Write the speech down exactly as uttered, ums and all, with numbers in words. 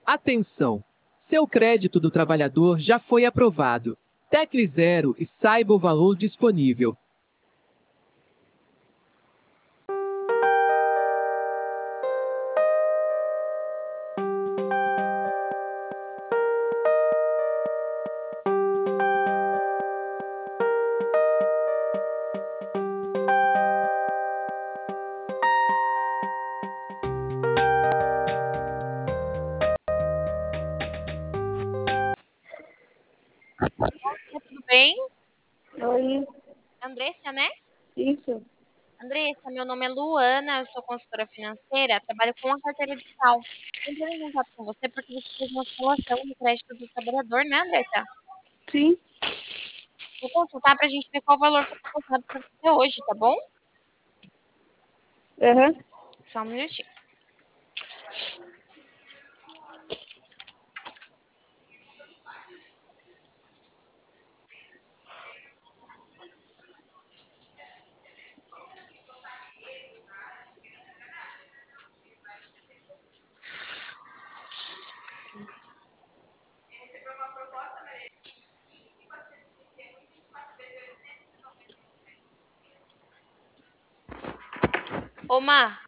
Atenção! Seu crédito do trabalhador já foi aprovado. Tecle zero e saiba o valor disponível. Tudo bem? Oi, Andressa, né? isso. Andressa, meu nome é Luana, eu sou consultora financeira, trabalho com a carteira digital. Entrei em contato com você porque você fez uma simulação do crédito do trabalhador, né, Andressa? Sim. Vou consultar para a gente ver qual o valor foi passado para você hoje, tá bom? Aham. Só um minutinho. Ô, Mar,